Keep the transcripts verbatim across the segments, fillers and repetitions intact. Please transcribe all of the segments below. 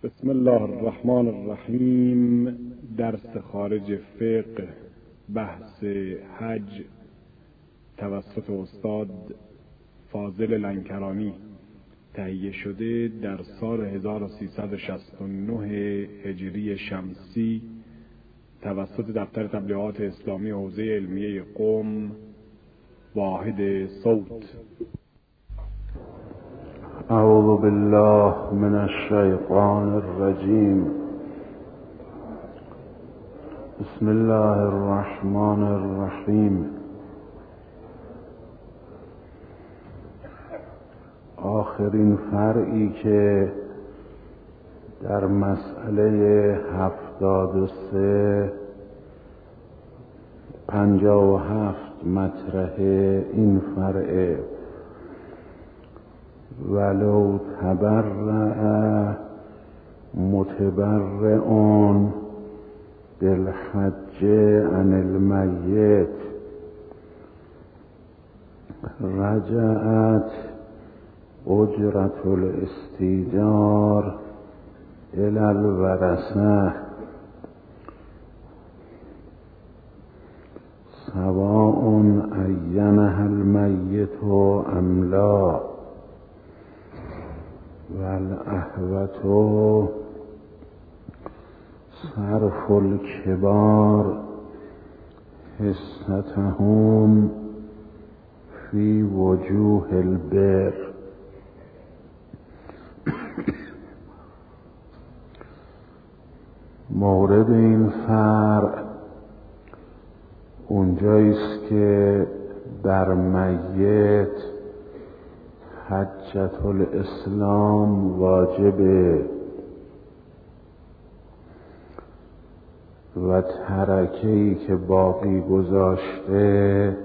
بسم الله الرحمن الرحیم. درس خارج فقه، بحث حج توسط استاد فاضل لنکرانی، تهیه شده در سال هزار و سیصد و شصت و نه هجری شمسی توسط دفتر تبلیغات اسلامی حوزه علمیه قم، واحد صوت. اعوذ بالله من الشیطان الرجیم. بسم الله الرحمن الرحیم. آخرین فرعی که در مسئله هفتاد و سه پنجاه و هفت مطرح این فرع ولو تبرع متبرعون بالحج عن المیت رجعت اجرة الاستیجار الى الورثه سواء عینها المیت ام لا والاحوط صرف الكبار حصتهم في وجوه البر. مورد این فرع اونجاییست که بر میت حجت الاسلام واجبه و ترکه‌ای که باقی گذاشته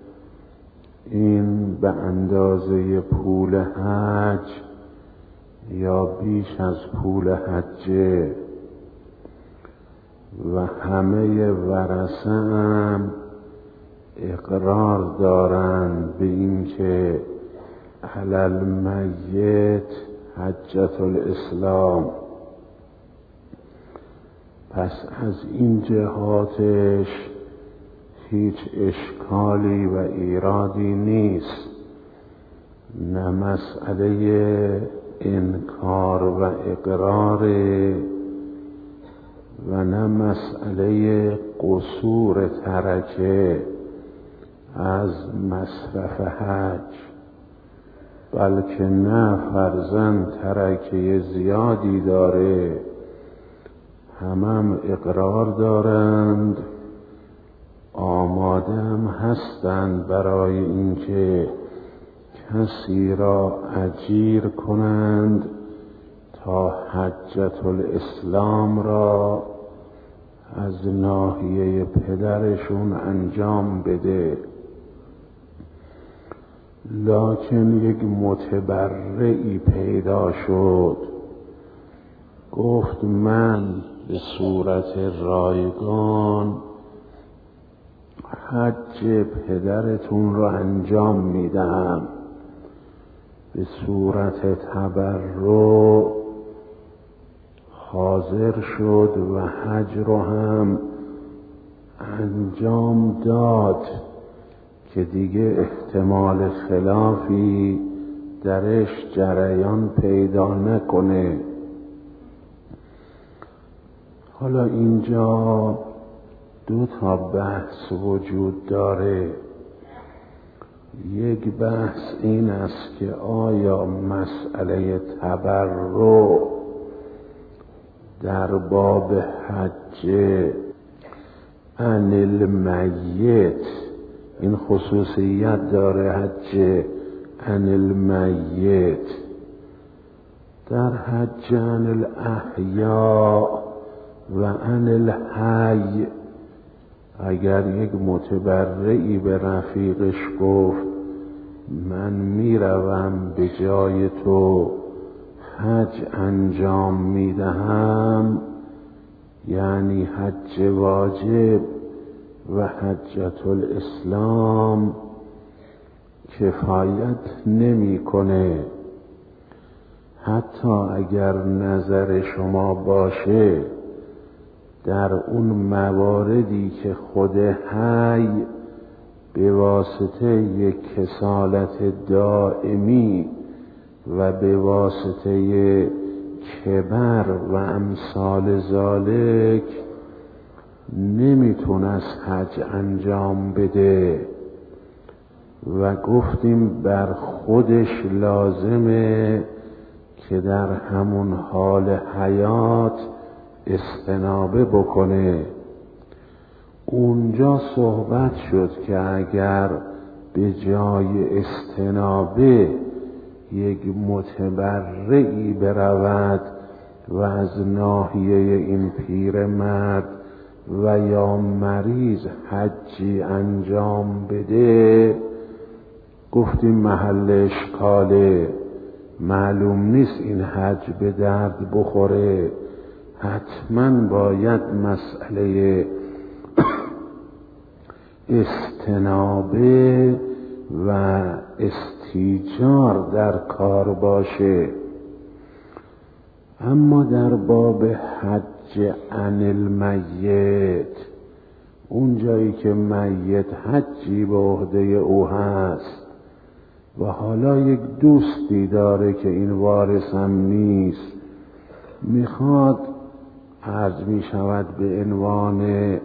این به اندازه پول حج یا بیش از پول حجه و همه ورثه هم اقرار دارند به این که علی المیت حجت الاسلام. پس از این جهاتش هیچ اشکالی و ایرادی نیست، نه مسئله انکار و اقرار و نه مسئله قصور ترکه از مصرف حج، بلکه نه فرزند ترکه زیادی داره، همم اقرار دارند، آماده هم هستند برای اینکه کسی را اجیر کنند تا حجت الاسلام را از ناحیه پدرشون انجام بده. لکن یک متبرعی پیدا شد، گفت من به صورت رایگان حج پدرتون را انجام میدم، به صورت تبرع حاضر شد و حج رو هم انجام داد که دیگه احتمال خلافی درش جریان پیدا نکنه. حالا اینجا دو تا بحث وجود داره. یک بحث این است که آیا مسئله تبرع در باب حج عن المیت این خصوصیت داره، حج عن المیت. در حج عن الاحیاء و عن الحی اگر یک متبرعی به رفیقش گفت من میروم به جای تو حج انجام میدهم، یعنی حج واجب و حجت الاسلام کفایت نمی کنه. حتی اگر نظر شما باشه در اون مواردی که خود حی به واسطه یک کسالت دائمی و به واسطه کبر و امثال ذالک نمیتونست حج انجام بده و گفتیم بر خودش لازمه که در همون حال حیات استنابه بکنه. اونجا صحبت شد که اگر به جای استنابه یک متبرعی برود و از ناحیه این پیرمرد و یا مریض حجی انجام بده، گفتیم محل اشکاله، معلوم نیست این حج به درد بخوره، حتما باید مسئله استنابه و استیجار در کار باشه. اما در باب حج عن المیت، اون جایی که میت حجی به عهده او هست و حالا یک دوستی داره که این وارثم نیست، میخواد عرض می شود به عنوان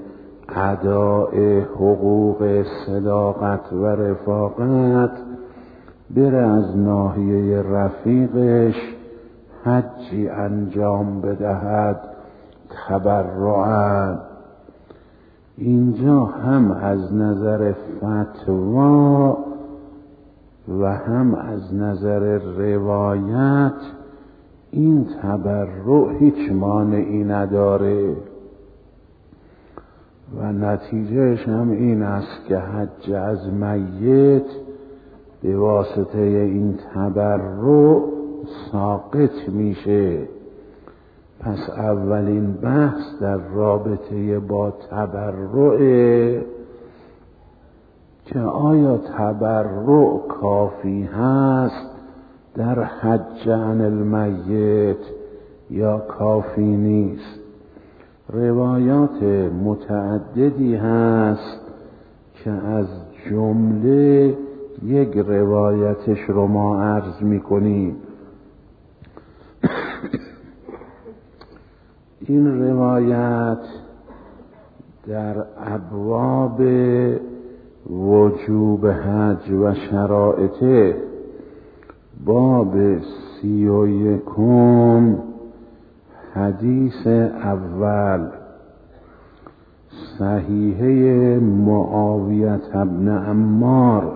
اداء حقوق صداقت و رفاقت بره از ناحیه رفیقش حجی انجام بدهد تبرعا. اینجا هم از نظر فتوا و هم از نظر روایت این تبرع هیچ مانعی نداره و نتیجهش هم این است که حج از میت به واسطه این تبرع ساقط میشه. پس اولین بحث در رابطه با تبرع که آیا تبرع کافی هست در حج عن المیت یا کافی نیست. روایات متعددی هست که از جمله یک روایتش رو ما عرض میکنیم. این روایت در ابواب وجوب حج و شرائطه باب سی و یکم حدیث اول صحیحه معاویه ابن عمار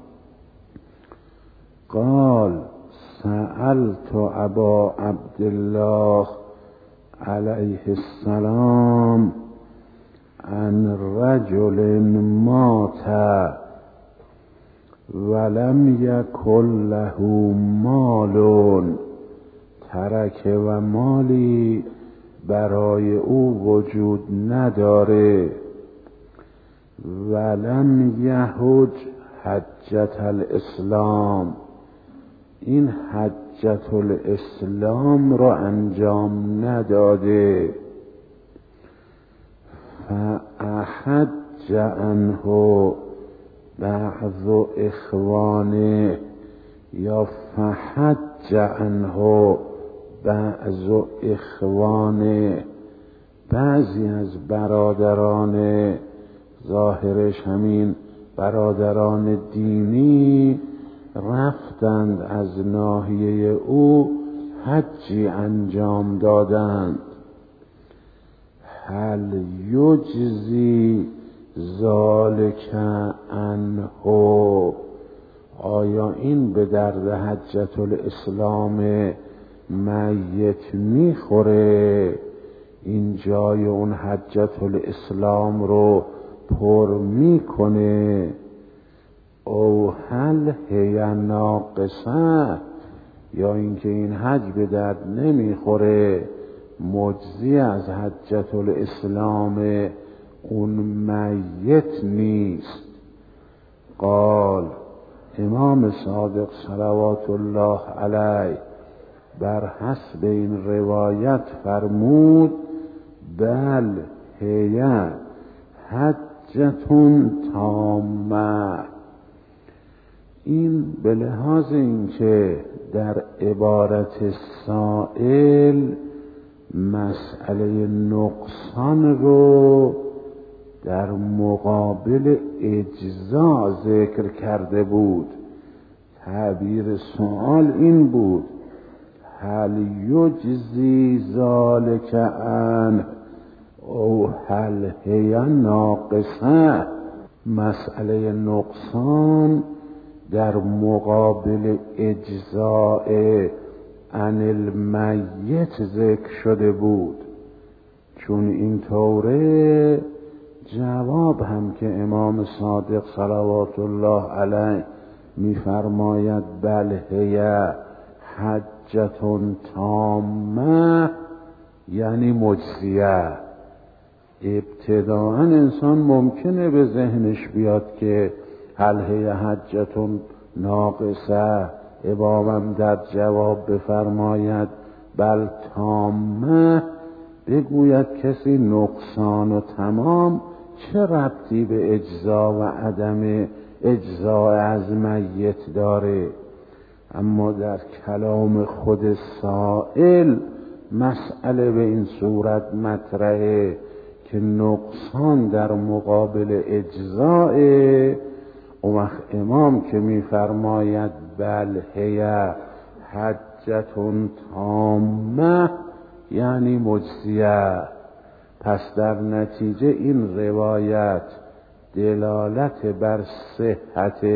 قال سألت ابا عبدالله علیه السلام عن رجل مات ولم یکن له مال ترک و مالی برای او وجود نداره ولم یحج حجت الاسلام، این حجت الاسلام را انجام نداده، فاحج عنه بعض اخوانه یا فحج عنه بعض اخوانه، بعضی از برادران ظاهرش همین برادران دینی رفتند از ناحیه او حجی انجام دادند. هل یجزی ذالک عنه، آیا این به درد حجت الاسلام میت میخوره؟ این جای اون حجت الاسلام رو پر میکنه؟ او هل هی ناقصه، یا اینکه این حج به درد نمیخوره، مجزی از حجت الاسلام اون میت نیست؟ قال امام صادق صلوات الله علیه بر حسب این روایت فرمود بل هی حجتون تامه. این به لحاظ اینکه در عبارت سائل مسئله نقصان رو در مقابل اجزا ذکر کرده بود. تعبیر سؤال این بود هل یجزی ذالک عنه او هل هی ناقصه. مسئله نقصان در مقابل اجزاء عن المیت ذکر شده بود. چون این طوره جواب هم که امام صادق صلوات الله علیه می‌فرماید بل هی حجتون تامه یعنی مجزیه. ابتداءً انسان ممکنه به ذهنش بیاد که هل هی حجتون ناقصه، امامم در جواب بفرماید بل تامه، بگوید کسی نقصان و تمام چه ربطی به اجزا و عدم اجزا از میت داره. اما در کلام خود سائل مسئله به این صورت مطرحه که نقصان در مقابل اجزاء. اون وقت امام که میفرماید بل هی حجتون تامه یعنی مجزیه. پس در نتیجه این روایت دلالت بر صحت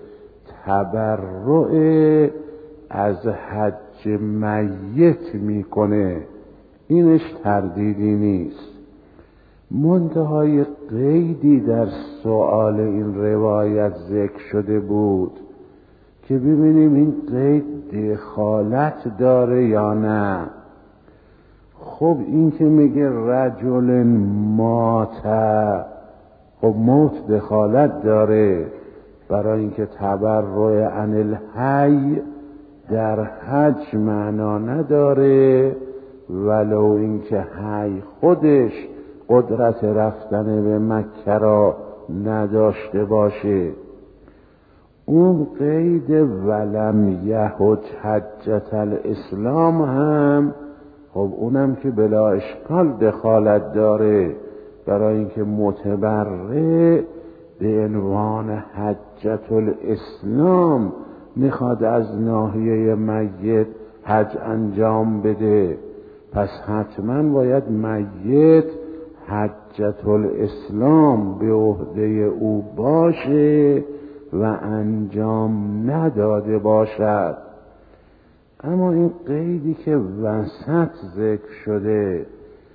تبرع از حج میت میکنه، اینش تردیدی نیست. منتهای قیدی در سؤال این روایت ذکر شده بود که ببینیم این قید دخالت داره یا نه. خب این که میگه رجل مات، خب موت دخالت داره، برای اینکه تبرع عن الحی در حج معنا نداره، ولو اینکه حی خودش قدرت رفتن به مکه را نداشته باشه. اون قید ولم یحج حجت الاسلام هم خب اونم که بلا اشکال دخالت داره، برای اینکه متبرع به عنوان حجت الاسلام میخواد از ناحیه میت حج انجام بده، پس حتما باید میت حجت الاسلام به عهده او باشه و انجام نداده باشد. اما این قیدی که وسط ذکر شده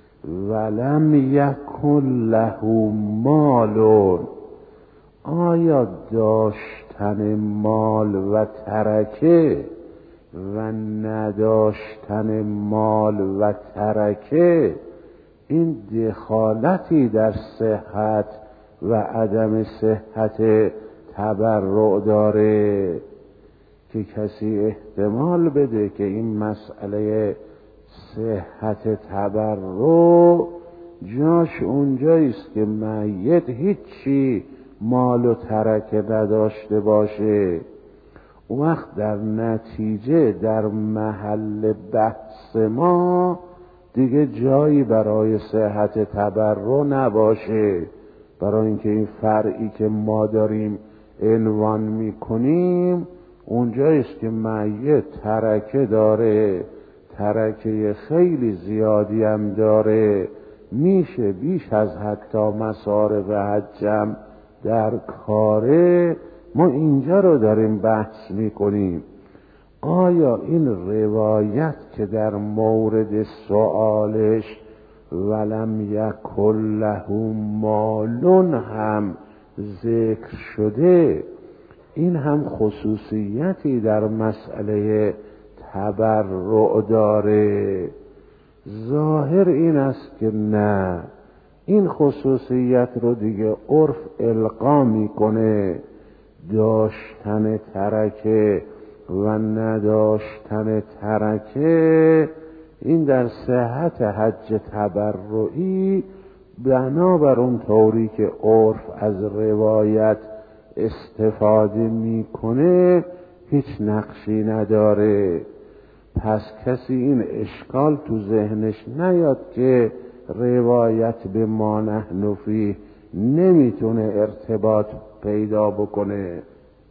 ولم یکن له مال، آیا داشتن مال و ترکه و نداشتن مال و ترکه این دخالتی در صحت و عدم صحت تبرع داره که کسی احتمال بده که این مسئله صحت تبرع جاش اونجاییست که میت هیچی مال و ترکه نداشته باشه. وقت در نتیجه در محل بحث ما دیگه جایی برای صحت تبرع نباشه، برای اینکه این فرعی که ما داریم عنوان میکنیم اونجاییست که میت ترکه داره، ترکه خیلی زیادی هم داره، میشه بیش از حتی مصارف حجم در کاره. ما اینجا رو داریم بحث میکنیم آیا این روایت که در مورد سؤالش ولم یکن له مالون هم ذکر شده، این هم خصوصیتی در مسئله تبرع داره؟ ظاهر این است که نه، این خصوصیت رو دیگه عرف القا میکنه. داشتن ترکه و نداشتن ترکه، این در صحت حج تبرعی بنابر اون طوری که عرف از روایت استفاده میکنه هیچ نقشی نداره. پس کسی این اشکال تو ذهنش نیاد که روایت به ما نحن فیه نمیتونه ارتباط پیدا بکنه.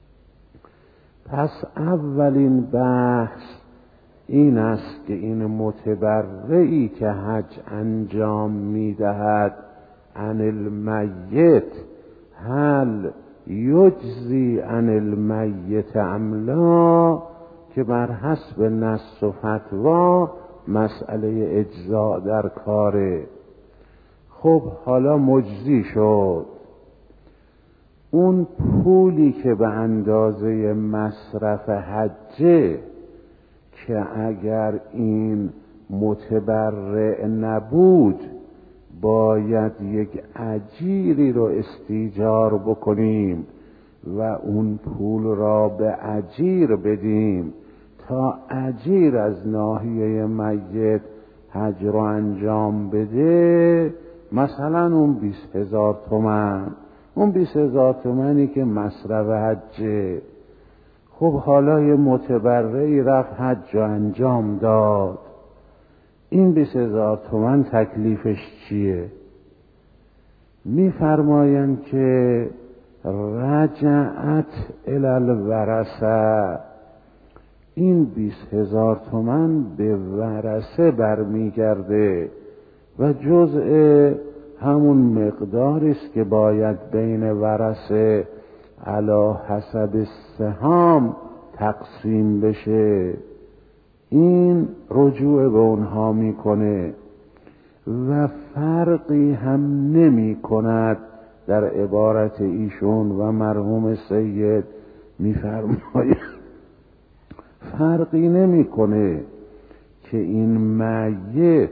پس اولین بحث این است که این متبرعی که حج انجام میدهد عن المیت هل یجزی عن المیت ام لا، که بر حسب نص و فتوا مسئله اجزاء در کاره. خب حالا مجزی شد، اون پولی که به اندازه مصرف حجه که اگر این متبرع نبود باید یک اجیری رو استیجار بکنیم و اون پول را به اجیر بدیم تا اجیر از ناحیه میت حج رو انجام بده. مثلا اون بیست هزار تومن، اون بیست هزار تومنی که مصرف حجه. خب حالا یه متبرعی رفت حج رو انجام داد، این بیست هزار تومن تکلیفش چیه؟ میفرمایند که رجعت الی الورثه، این بیست هزار تومن به ورثه برمیگرده و جزء همون مقداری است که باید بین ورثه علی حسب السهام تقسیم بشه. این رجوع به اونها میکنه و فرقی هم نمی کند. در عبارت ایشون و مرحوم سید میفرماید فرقی نمی کنه که این میت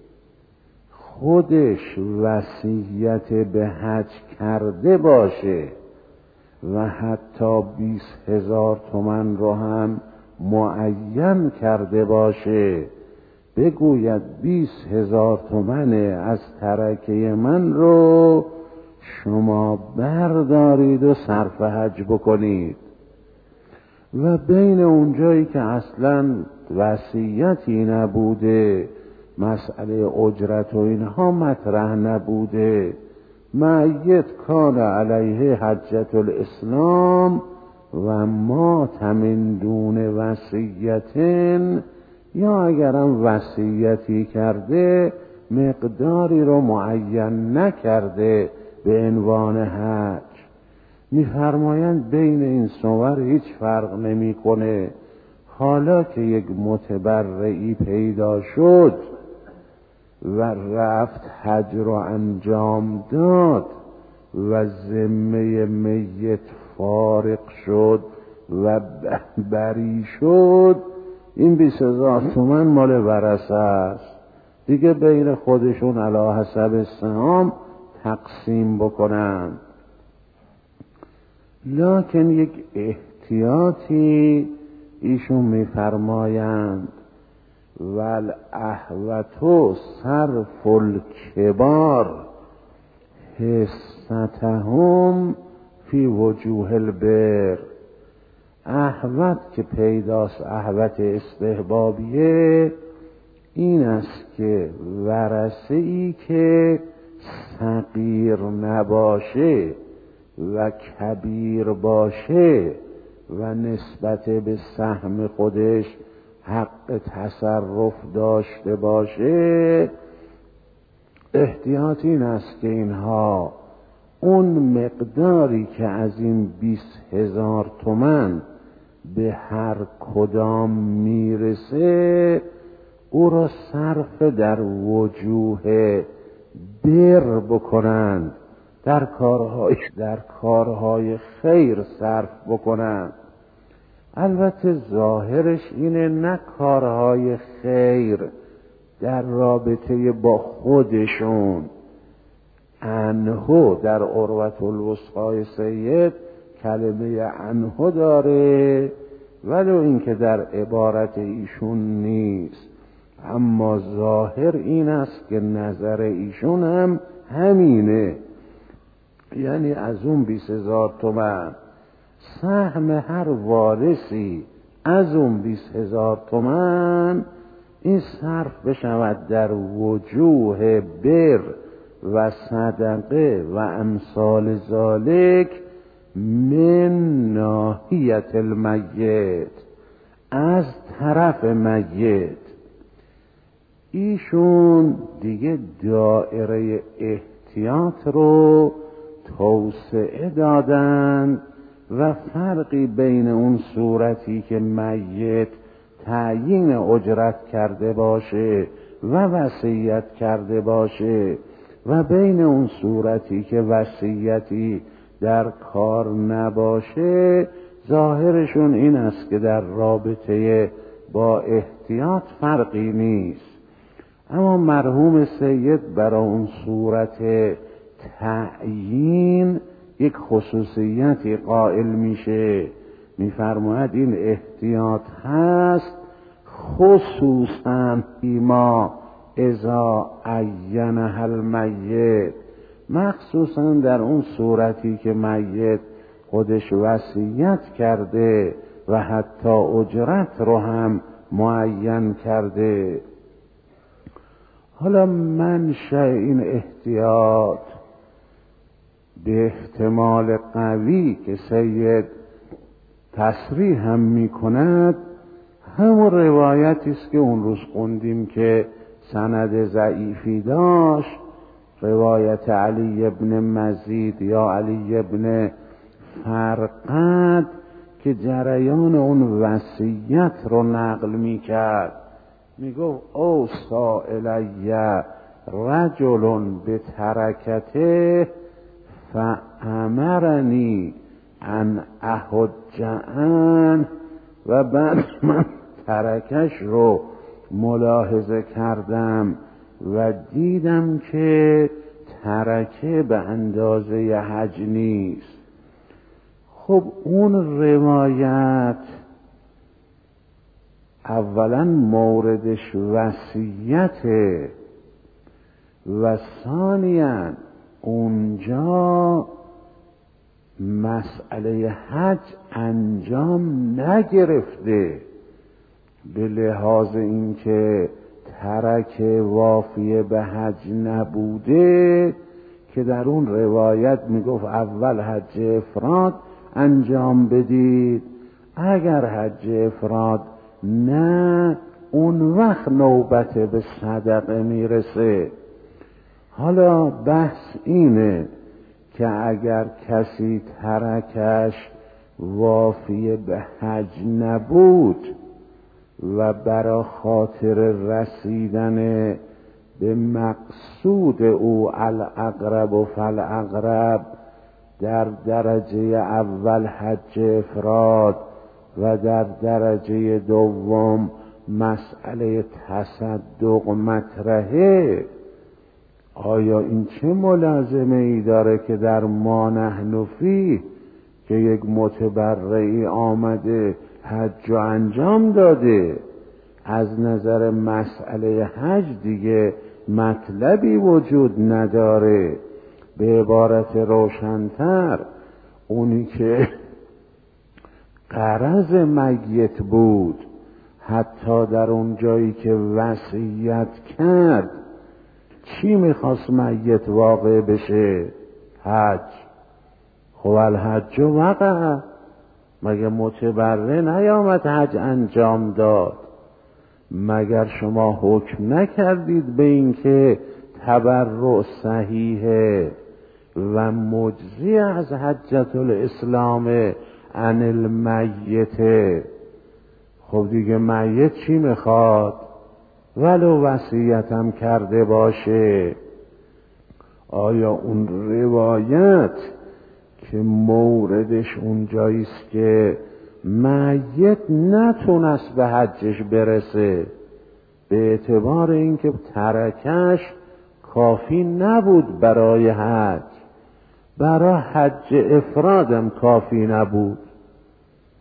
خودش وصیت به حج کرده باشه و حتی بیست هزار تومن رو هم معین کرده باشه، بگوید بیست هزار تومن از ترکه من رو شما بردارید و صرف حج بکنید، و بین اونجایی که اصلا وصیتی نبوده، مسئله اجرت و اینها مطرح نبوده، میت کان علیه حجت الاسلام و ما من دون وصیتن، یا اگرم وصیتی کرده مقداری رو معین نکرده به عنوان حج، میفرمایند بین این صور هیچ فرق نمیکنه. حالا که یک متبرعی پیدا شد و رفت حج رو انجام داد و ذمه میت فارغ شد و بری شد، این بیست هزار تومن مال ورثه است دیگه، بین خودشون علی حسب السهام تقسیم بکنن. لکن یک احتیاطی ایشون میفرمایند والاحوط صرف الکبار حصتهم فی وجوه البر. احوط که پیداست، احوط استحبابیه، این است که ورثه ای که صغیر نباشه و کبیر باشه و نسبت به سهم خودش حق تصرف داشته باشه، احتیاط این است که اینها اون مقداری که از این بیست هزار تومن به هر کدام میرسه او را صرف در وجوه بر بکنند، در کارهای در کارهای خیر صرف بکنند. البته ظاهرش اینه نه کارهای خیر در رابطه با خودشون، انهو در عروة الوثقی سید کلمه انهو داره ولو اینکه در عبارت ایشون نیست، اما ظاهر این است که نظر ایشون هم همینه. یعنی از اون بیست هزار تومن سهم هر وارثی از اون بیست هزار تومن این صرف بشود در وجوه بر و صدقه و امثال ذالک من ناحیت المیت، از طرف میت. ایشون دیگه دایره احتیاط رو توسعه دادن و فرقی بین اون صورتی که میت تعیین اجرت کرده باشه و وصیت کرده باشه و بین اون صورتی که وصیتی در کار نباشه، ظاهرشون این است که در رابطه با احتیاط فرقی نیست. اما مرحوم سید برای اون صورت تعیین یک خصوصیتی قائل میشه، میفرماید این احتیاط هست خصوصا فیما اذا عینه المیت، مخصوصا در اون صورتی که میت خودش وصیت کرده و حتی اجرت رو هم معین کرده. حالا منشأ این احتیاط به احتمال قوی که سید تصریح هم می کند همون روایتی است که اون روز خوندیم که سند ضعیفی داشت، روایت علی ابن مزید یا علی ابن فرقد که جریان اون وصیت رو نقل می کرد. می گفت او سائلی رجل به ترکته فامرنی ان احج عنه، و بعد من ترکش رو ملاحظه کردم و دیدم که ترکه به اندازه حج نیست. خب اون روایت اولا موردش وصیته و ثانیاً اونجا مسئله حج انجام نگرفته، به لحاظ اینکه ترک وافیه به حج نبوده که در اون روایت میگفت اول حج افراد انجام بدید، اگر حج افراد نه اون وقت نوبت به صدقه میرسه. حالا بحث اینه که اگر کسی ترکش وافی به حج نبود و برای خاطر رسیدن به مقصود او الاقرب و فالاقرب در درجه اول حج افراد و در درجه دوم مسئله تصدق مطرحه، آیا این چه ملازمه ای داره که در ما نحن فیه که یک متبرعی آمده حج و انجام داده، از نظر مسئله حج دیگه مطلبی وجود نداره. به عبارت روشن‌تر اونی که غرض میت بود حتی در اون جایی که وصیت کرد چی میخواست میت واقع بشه؟ حج. خب الحج وقع، مگه متبرع نیامد حج انجام داد؟ مگر شما حکم نکردید به این که تبرع صحیحه و مجزی از حجت الاسلام عن المیت؟ خب دیگه میت چی میخواد؟ ولو وصیتم کرده باشه. آیا اون روایت که موردش اونجاییست که میت نتونست به حجش برسه به اعتبار اینکه ترکش کافی نبود برای حج، برای حج افرادم کافی نبود،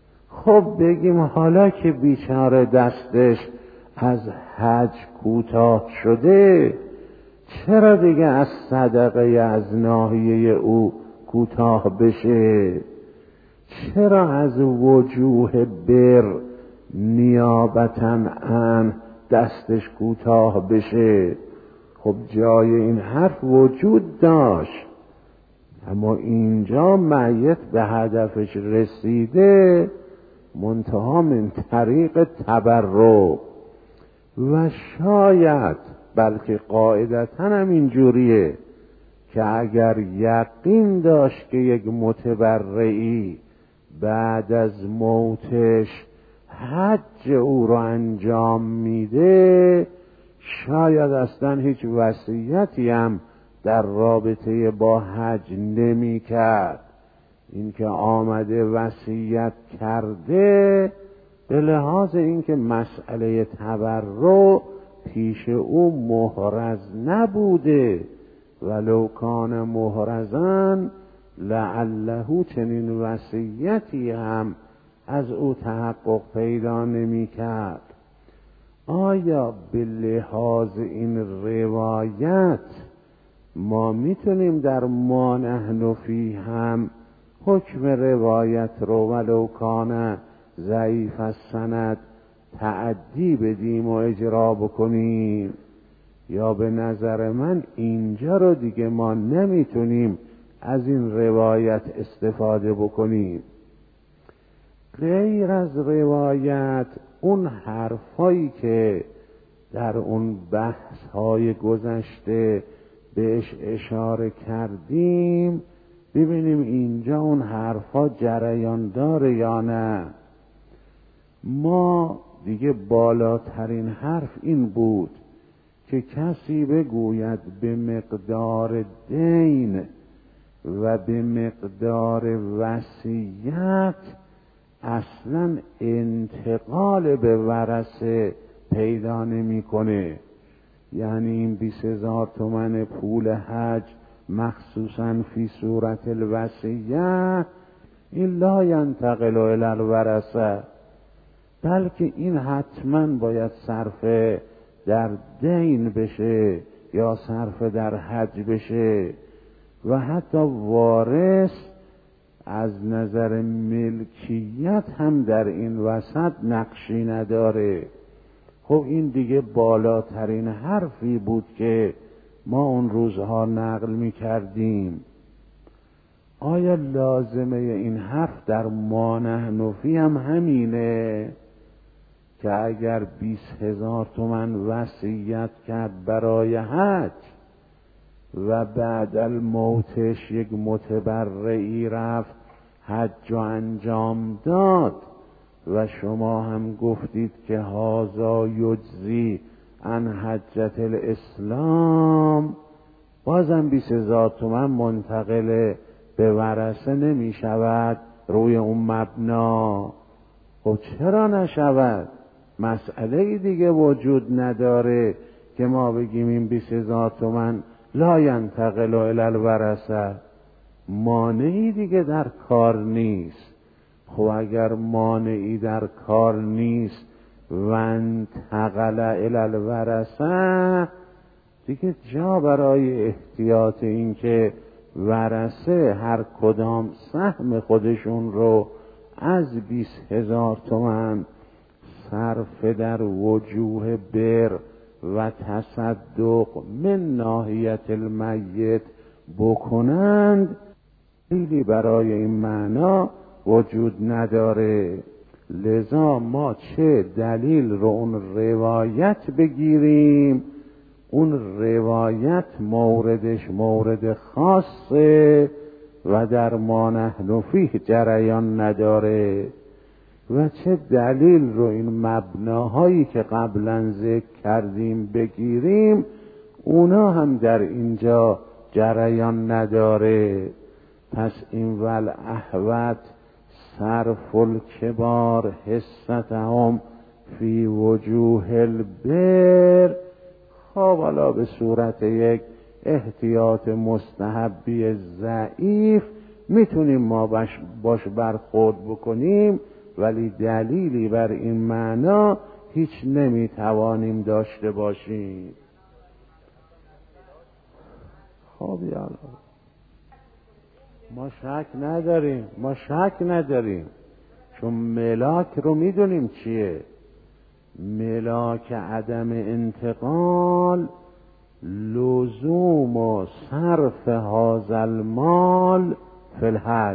خب بگیم حالا که بیچاره دستش از حج کوتاه شده، چرا دیگه از صدقه از ناحیه او کوتاه بشه؟ چرا از وجوه بر نیابتاً عن دستش کوتاه بشه؟ خب جای این حرف وجود داشت، اما اینجا میت به هدفش رسیده، منتها من طریق تبرک. و شاید بلکه قاعدتاً هم اینجوریه که اگر یقین داشت که یک متبرئی بعد از موتش حج او رو انجام میده، شاید اصلا هیچ وصیتی هم در رابطه با حج نمی کرد. این که آمده وصیت کرده به لحاظ اینکه مسئله تبرع پیش او محرز نبوده، ولو کان محرزا لعله چنین وصیتی هم از او تحقق پیدا نمی کرد. آیا به لحاظ این روایت ما میتونیم در ما نحن فیه هم حکم روایت رو ولو کان ضعیف السند تعدی بدیم و اجرا بکنیم، یا به نظر من اینجا رو دیگه ما نمیتونیم از این روایت استفاده بکنیم؟ غیر از روایت اون حرفایی که در اون بحث‌های گذشته بهش اشاره کردیم، ببینیم اینجا اون حرفا جریان داره یا نه. ما دیگه بالاترین حرف این بود که کسی بگوید به مقدار دین و به مقدار وصیت اصلا انتقال به ورثه پیدا نمی‌کنه. یعنی این بیست هزار تومن پول حج مخصوصاً فی صورت الوصیت این لا ینتقل الی الورثه، بلکه این حتما باید صرف در دین بشه یا صرف در حج بشه، و حتی وارث از نظر ملکیت هم در این وسط نقشی نداره. خب این دیگه بالاترین حرفی بود که ما اون روزها نقل می کردیم. آیا لازمه این حرف در ما نحن فیه هم همینه که اگر بیست هزار تومن وصیت کرد برای حج و بعد الموتش یک متبرئی رفت حج و انجام داد و شما هم گفتید که هازا یجزی عن حجت الاسلام، بازم بیست هزار تومن منتقل به ورثه نمی شود روی اون مبنا؟ خب چرا نشود؟ مسئله دیگه وجود نداره که ما بگیم این بیست هزار تومن لا ینتقل الی الورثه، مانعی دیگه در کار نیست. خب اگر مانعی در کار نیست و انتقل الی الورثه، دیگه جا برای احتیاط این که ورثه هر کدام سهم خودشون رو از بیست هزار تومن صرف در وجوه بر و تصدق من ناحیت المیت بکنند، خیلی برای این معنا وجود نداره. لذا ما چه دلیل رو اون روایت بگیریم، اون روایت موردش مورد خاصه و در ما نحن فیه جریان نداره، و چه دلیل رو این مبناهایی که قبلا ذکر کردیم بگیریم، اونا هم در اینجا جریان نداره. پس این ول احوت صرف الکبار حصتهم فی وجوه البر. خب حالا به صورت یک احتیاط مستحبی ضعیف میتونیم ما باش, باش برخورد بکنیم ولی دلیلی بر این معنا هیچ نمیتوانیم داشته باشیم. خب یالا ما شک نداریم ما شک نداریم چون ملاک رو میدونیم چیه. ملاک عدم انتقال لزوم و صرف هذا المال فی الحج،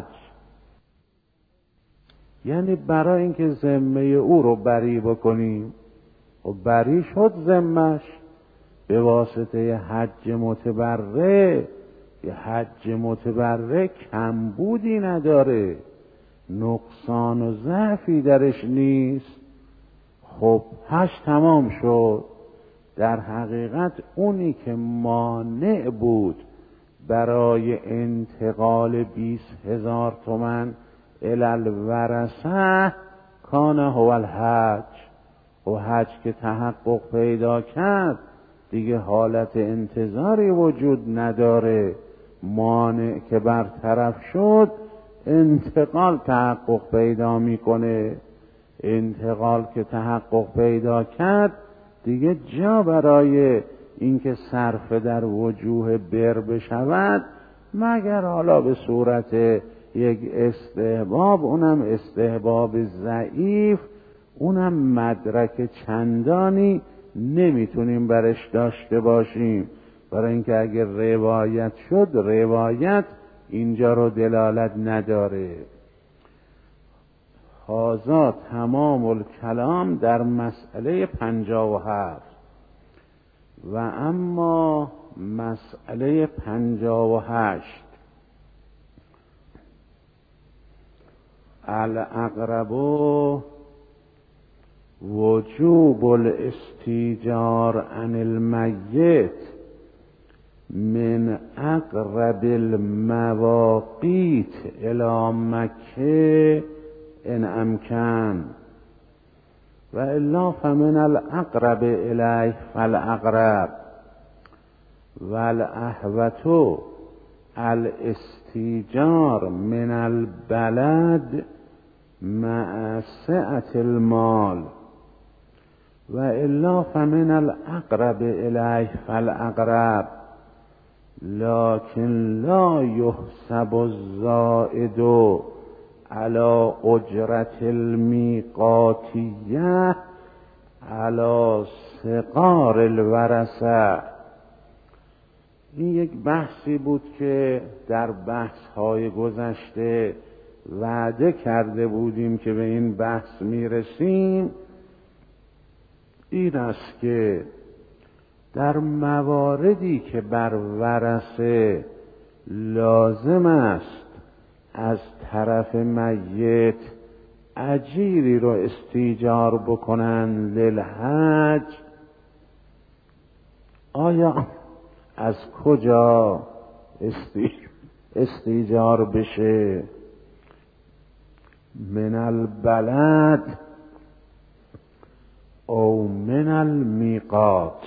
یعنی برای اینکه ذمه او رو بری بکنیم و بری شد ذمش به واسطه حج متبرع. یه حج متبرع کمبودی نداره، نقصان و ضعفی درش نیست. خب حج تمام شد. در حقیقت اونی که مانع بود برای انتقال بیست هزار تومن الالورثه کان هو الحج، و حج که تحقق پیدا کرد دیگه حالت انتظاری وجود نداره. مانع که برطرف شد انتقال تحقق پیدا میکنه. انتقال که تحقق پیدا کرد دیگه جا برای اینکه صرف در وجوه بر بشود مگر حالا به صورت یک استحباب، اونم استحباب ضعیف، اونم مدرک چندانی نمیتونیم برش داشته باشیم، برای اینکه اگر روایت شد روایت اینجا رو دلالت نداره. هذا تمام الکلام در مسئله پنجاه و هفت. و اما مسئله پنجاه و هشت، الاقرب وجوب الاستیجار عن المیت من اقرب المواقیت الی مکه ان امکن و الا فمن الاقرب الیه فالاقرب والاحوط الاستیجار من البلد مع سعة المال و الا فمن الاقرب الیه فالاقرب لكن لا يحسب الزائد على اجرة الميقاتية على صغار الورثه. این یک بحثی بود که در بحث‌های گذشته وعده کرده بودیم که به این بحث میرسیم. این است که در مواردی که بر ورثه لازم است از طرف میت اجیری رو استیجار بکنن للحج، آیا از کجا استیجار بشه؟ من البلد او من المیقات.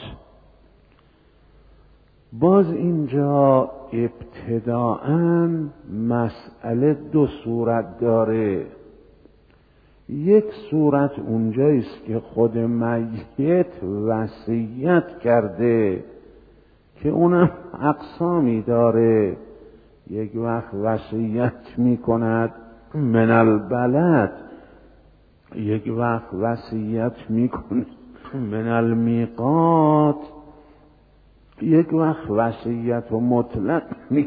باز اینجا ابتداءً مسئله دو صورت داره. یک صورت اونجاییست که خود میت وصیت کرده که اونم اقسامی داره. یک وقت وصیت میکند من البلد، یک وقت وصیت میکند من المیقات، یک وقت وصیت و مطلق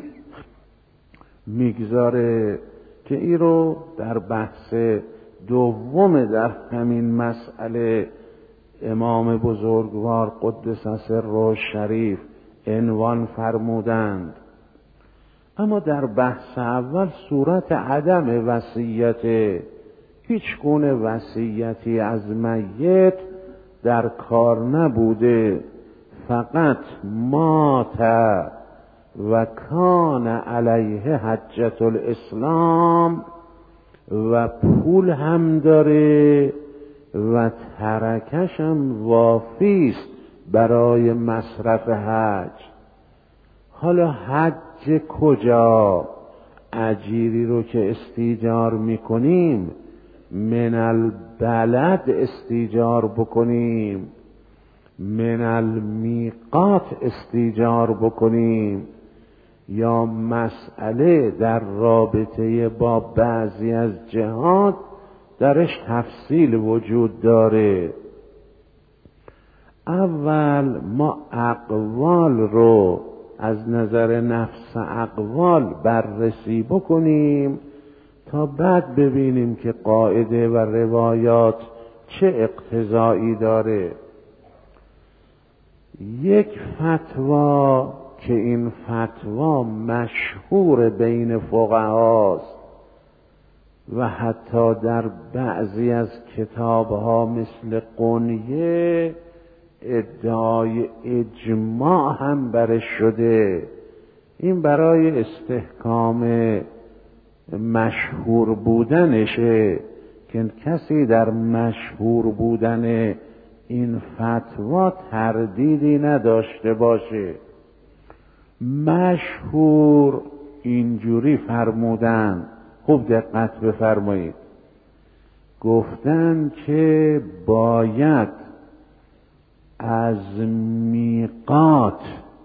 میگذاره که این رو در بحث دوم در همین مسئله امام بزرگوار قدس سره شریف عنوان فرمودند. اما در بحث اول صورت عدم وصیت، هیچ گونه وصیتی از میت در کار نبوده، فقط مات و کان علیه حجت الاسلام و پول هم داره و ترکش هم وافیست برای مصرف حج. حالا حج کجا؟ اجیری رو که استیجار میکنیم من البلد استیجار بکنیم، من المیقات استیجار بکنیم، یا مسئله در رابطه با بعضی از جهات درش تفصیل وجود داره. اول ما اقوال رو از نظر نفس اقوال بررسی بکنیم تا بعد ببینیم که قاعده و روایات چه اقتضایی داره. یک فتوا که این فتوا مشهور بین فقهاست و حتی در بعضی از کتابها مثل قنیه ادعای اجماع هم برش شده، این برای استحکام مشهور بودنشه که کسی در مشهور بودن این فتوا تردیدی نداشته باشه. مشهور اینجوری فرمودن، خوب دقت بفرمایید، گفتن که باید از میقات،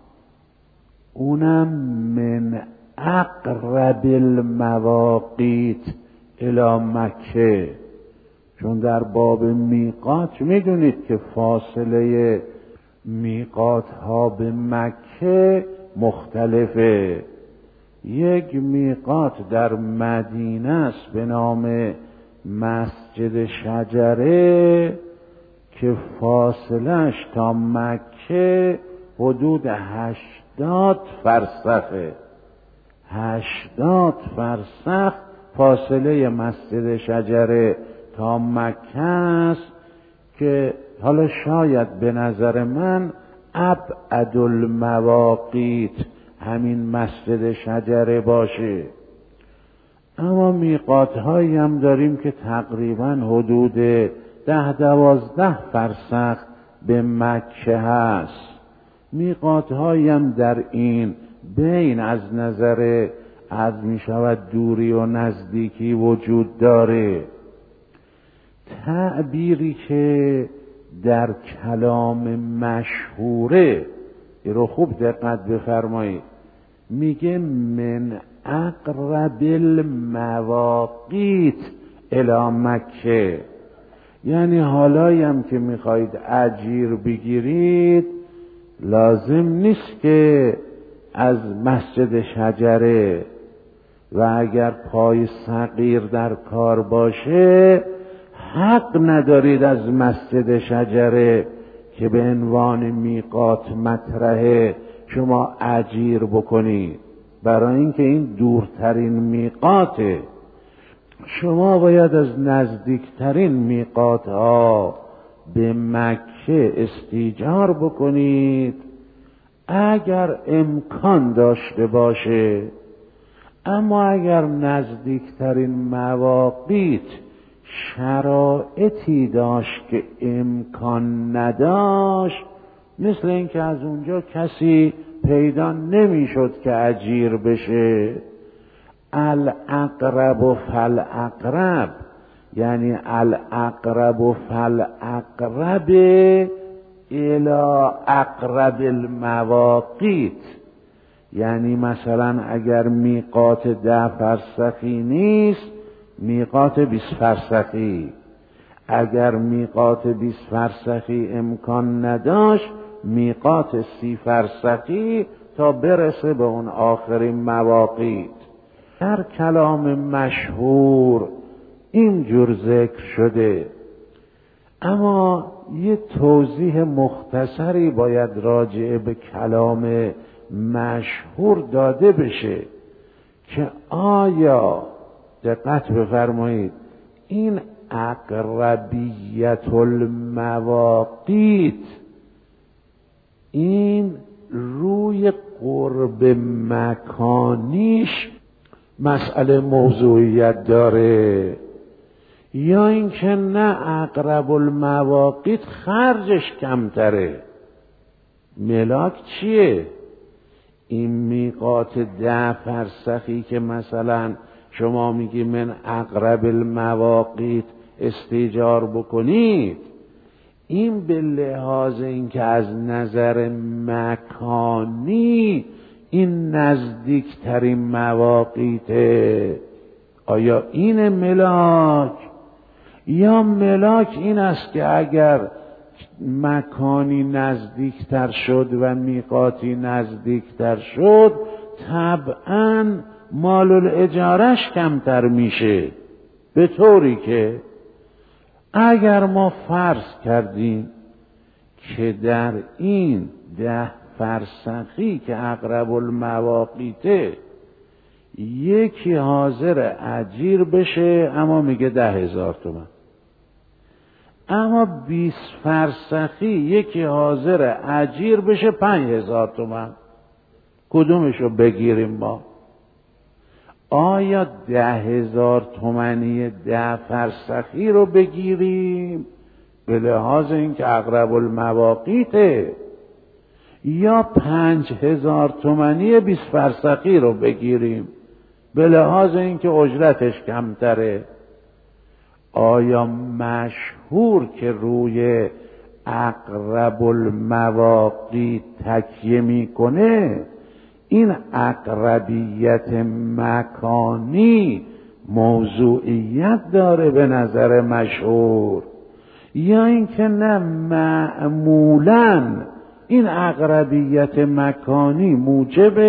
اونم من اقرب المواقیت الی مکه، چون در باب میقات میدونید که فاصله میقات ها به مکه مختلفه. یک میقات در مدینه است به نام مسجد شجره که فاصلش تا مکه حدود هشتاد فرسخه. هشتاد فرسخ فاصله مسجد شجره تا مکه است که حالا شاید به نظر من ابعد المواقیت همین مسجد شجره باشه. اما میقات هایی هم داریم که تقریبا حدود ده دوازده فرسخ به مکه هست. میقات هایی هم در این بین از نظر از می شود دوری و نزدیکی وجود داره. تعبیری که در کلام مشهوره، این رو خوب دقت بفرمایید، میگه من اقرب المواقیت الی مکه، یعنی حالایی هم که میخواید اجیر بگیرید لازم نیست که از مسجد شجره، و اگر پای صغیر در کار باشه حق ندارید از مسجد شجره که به عنوان میقات مطرحه شما اجیر بکنید، برای اینکه این دورترین میقاته. شما باید از نزدیکترین میقات ها به مکه استیجار بکنید اگر امکان داشته باشه. اما اگر نزدیکترین مواقیت شرایطی داشت که امکان نداشت، مثل اینکه از اونجا کسی پیدا نمیشد که اجیر بشه، الاقرب فالاقرب، یعنی الاقرب فالاقرب الی اقرب المواقیت، یعنی مثلا اگر میقات ده فرسخی نیست میقات بیست فرسخی، اگر میقات بیست فرسخی امکان نداشت میقات سی فرسخی تا برسه به اون آخرین مواقیت. در کلام مشهور اینجور ذکر شده. اما یه توضیح مختصری باید راجع به کلام مشهور داده بشه که آیا، دقت بفرمایید، این اقربیت المواقیت این روی قرب مکانیش مسئله موضوعیت داره، یا اینکه نه اقرب المواقیت خرجش کمتره؟ ملاک چیه؟ این میقات ده فرسخی که مثلا شما میگی من اقرب المواقیت استیجار بکنید، این به لحاظ اینکه از نظر مکانی این نزدیکترین مواقیته. آیا این ملاک؟ یا ملاک این است که اگر مکانی نزدیکتر شد و میقاتی نزدیکتر شد طبعاً مال الاجارش کمتر میشه، به طوری که اگر ما فرض کردیم که در این ده فرسخی که اقرب المواقیته یکی حاضر اجیر بشه اما میگه ده هزار تومن، اما بیست فرسخی یکی حاضر اجیر بشه پنج هزار تومن، کدومشو بگیریم ما؟ آیا ده هزار تومنی ده فرسخی رو بگیریم به لحاظ اینکه اقرب المواقیته، یا پنج هزار تومنی بیست فرسخی رو بگیریم به لحاظ اینکه اجرتش کمتره؟ آیا مشهور که روی اقرب المواقیت تکیه میکنه این اقربیت مکانی موضوعیت داره به نظر مشهور، یا اینکه نه معمولاً این اقربیت مکانی موجب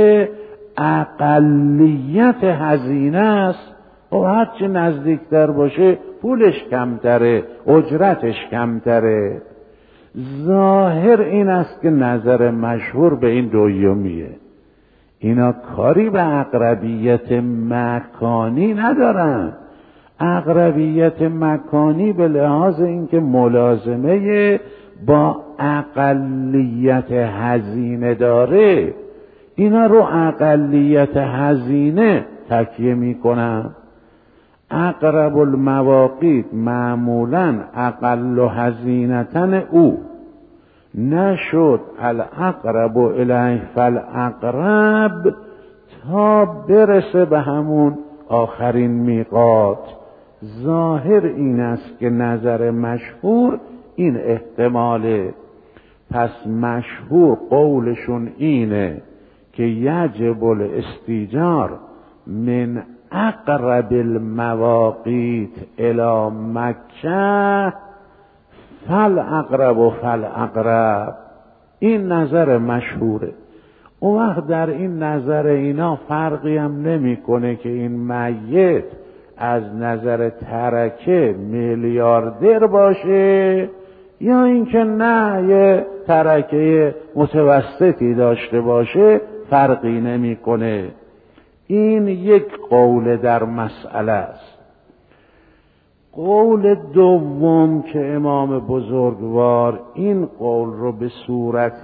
اقلیت هزینه است و هرچی نزدیکتر باشه پولش کمتره، اجرتش کمتره. ظاهر این است که نظر مشهور به این دویمیه. اینا کاری به اقربیت مکانی ندارن. اقربیت مکانی به لحاظ اینکه ملازمه با اقلیت هزینه داره، اینا رو اقلیت هزینه تکیه میکنن. اقرب المواقیت معمولا اقل هزینتن او نشد الاقرب الیه فالاقرب تا برسه به همون آخرین میقات. ظاهر این است که نظر مشهور این احتماله. پس مشهور قولشون اینه که یجب الاستیجار من اقرب المواقیت الی مکه فالاقرب و فالاقرب. این نظر مشهوره. اون وقت در این نظر اینا فرقی هم نمیکنه که این میت از نظر ترکه میلیاردر باشه یا اینکه نه یه ترکه متوسطی داشته باشه، فرقی نمیکنه. این یک قول در مسئله است. قول دوم که امام بزرگوار این قول رو به صورت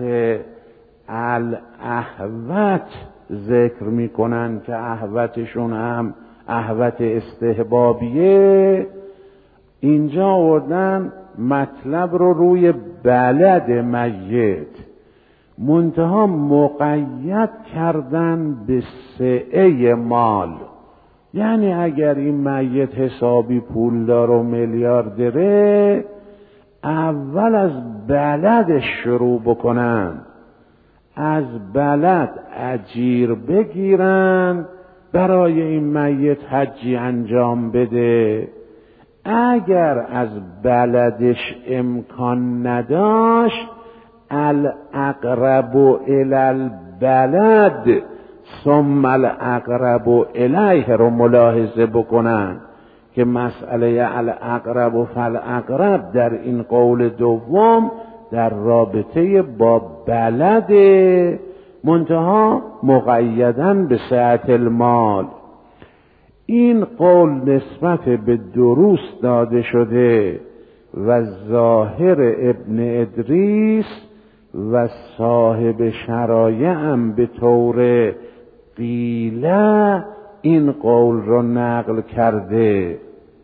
الاحوت ذکر میکنن که احوتشون هم احوت استحبابیه، اینجا آوردن مطلب رو روی بلد میت، منتها مقید کردن به سعه مال. یعنی اگر این میت حسابی پولدار و میلیاردره، اول از بلدش شروع بکنن، از بلد اجیر بگیرن برای این میت حجی انجام بده. اگر از بلدش امکان نداشت، الاقرب الی البلد ثم الاقرب الیه رو ملاحظه بکنن که مسئله الاقرب و فالاقرب در این قول دوم در رابطه با بلد، منتها مقیدن به سعت المال. این قول نسبت به دروس داده شده و ظاهر ابن ادریس و صاحب شرایع هم به طور قیله این قول را نقل کرده.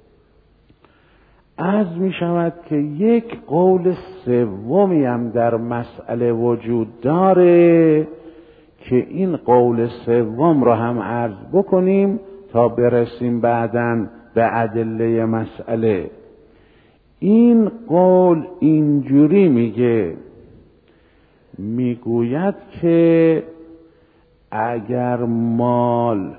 عرض می شود که یک قول سومی هم در مسئله وجود داره که این قول سوم را هم عرض بکنیم تا برسیم بعداً به ادله مسئله. این قول اینجوری میگه، میگوید که اگر مال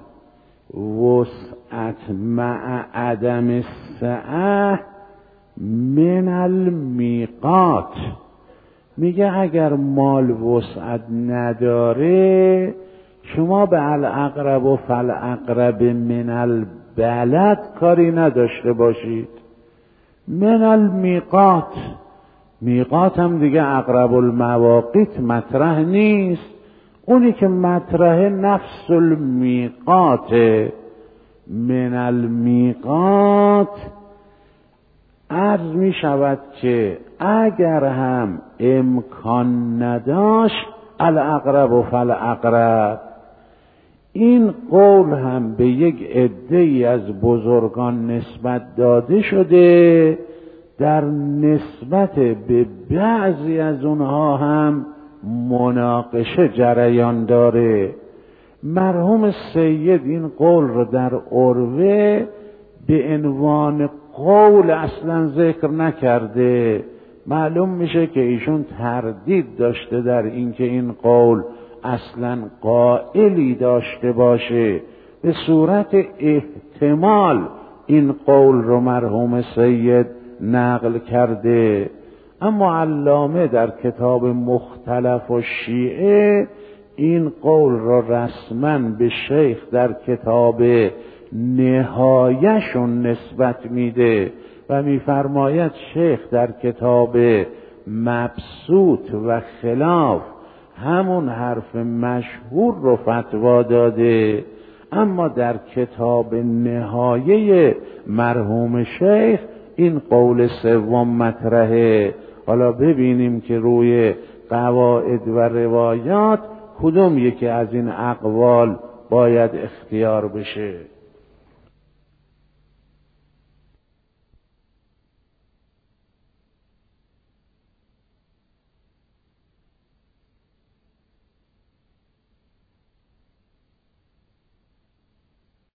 وسعت مع عدم سعه من المیقات، میگه اگر مال وسعت نداره شما به الاقرب و فالاقرب من البلد کاری نداشته باشید. من المیقات، میقات هم دیگه اقرب المواقیت مطرح نیست، اونی که مطرح نفس المیقات. من المیقات عرض می شود که اگر هم امکان نداشت الاقرب و فالاقرب. این قول هم به یک عده‌ای از بزرگان نسبت داده شده، در نسبت به بعضی از اونها هم مناقشه جریان داره. مرحوم سید این قول رو در عروه به عنوان قول اصلا ذکر نکرده. معلوم میشه که ایشون تردید داشته در اینکه این قول اصلا قائلی داشته باشه. به صورت احتمال این قول رو مرحوم سید نقل کرده، اما علامه در کتاب مختلف و شیعه این قول رو رسما به شیخ در کتاب نهایشون نسبت میده و میفرماید شیخ در کتاب مبسوط و خلاف همون حرف مشهور رو فتوا داده، اما در کتاب نهایه مرحوم شیخ این قول سوم مطرحه. حالا ببینیم که روی قواعد و روایات کدوم یکی از این اقوال باید اختیار بشه.